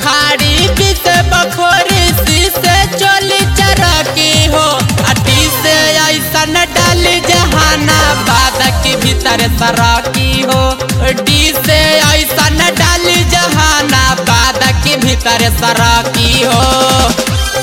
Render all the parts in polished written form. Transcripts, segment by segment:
उखाड़ी बीस बखोरी से चोली चरकी हो। अटी से ऐसा न डाली जहानाबाद के भीतर सरकी हो। डी से ऐसा न डाली जहानाबाद के भीतर सरकी हो।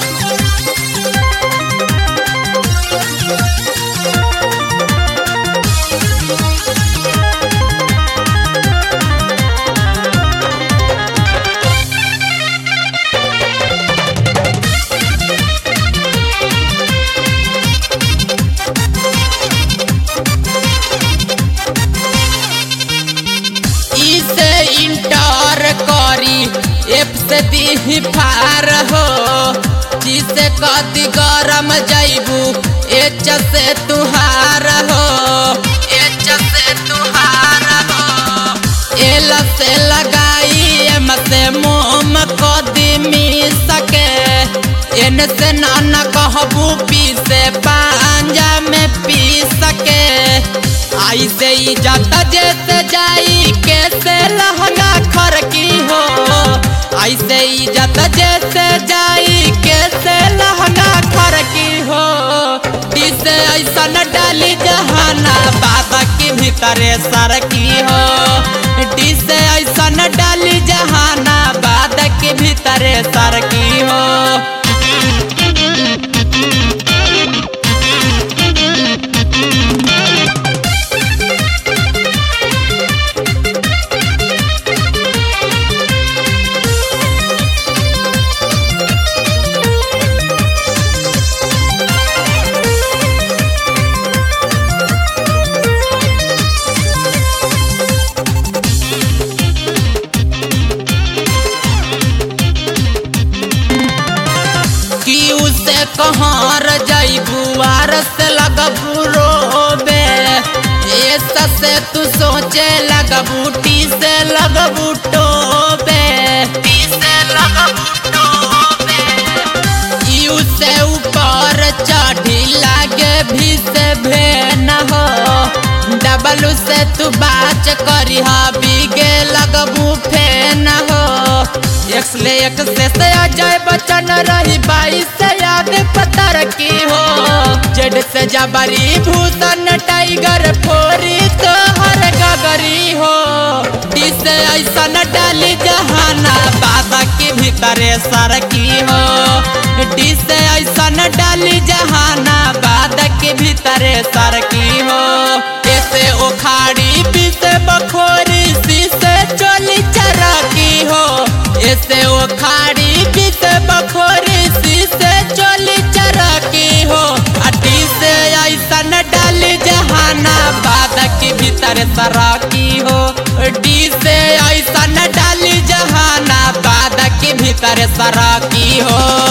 इंटर करी एफ से दी फार हो। जिसे कदी गरम जाइबू एच से तुहार हो। एच से तुहार हो। एल से लगाई एम से मोम कदी मी सके। एन से नाना कहबू पी से पांजा में पी सके। आई से इजात जैसे जाई कैसे लहंगा खरकी हो। आई से इजात जैसे जाई कैसे लहंगा खरकी हो। डी से ऐसा न डाली जहानाबाद के भीतर सरकी हो। डी से ऐसा न डाली जहानाबाद के भीतर सरकी हो। कहर जाइबू आर से लगबू रोबे। ऐसा से तू सोचे लगबू टी से लगबू टोबे। टी से लगबू टोबे। यू से ऊपर चढ़ी लागे भी से भेन हो। डबल से तू बाच करी बिगे लगबू फेन हो। एक्स ले एक से अजय बच्चन रही 22 से याद पतर की हो। जेड से जबरी भूषण टाइगर फोरी तो हर गगरी हो। डी से ऐसा न डाली जहानाबाद के भीतर सरकी हो। डी से ऐसा न डाली जहानाबाद के भीतर सरकी हो। ऐसे उखाड़ी बीस बखोरी से चोली चरकी हो। ऐसे उखाड़ी बीस बखोरी से चोली चरकी हो। अटी से ऐसा न डाली जहानाबाद के भीतर सरकी हो। डी से ऐसा न डाली जहानाबाद के भीतर सरकी हो।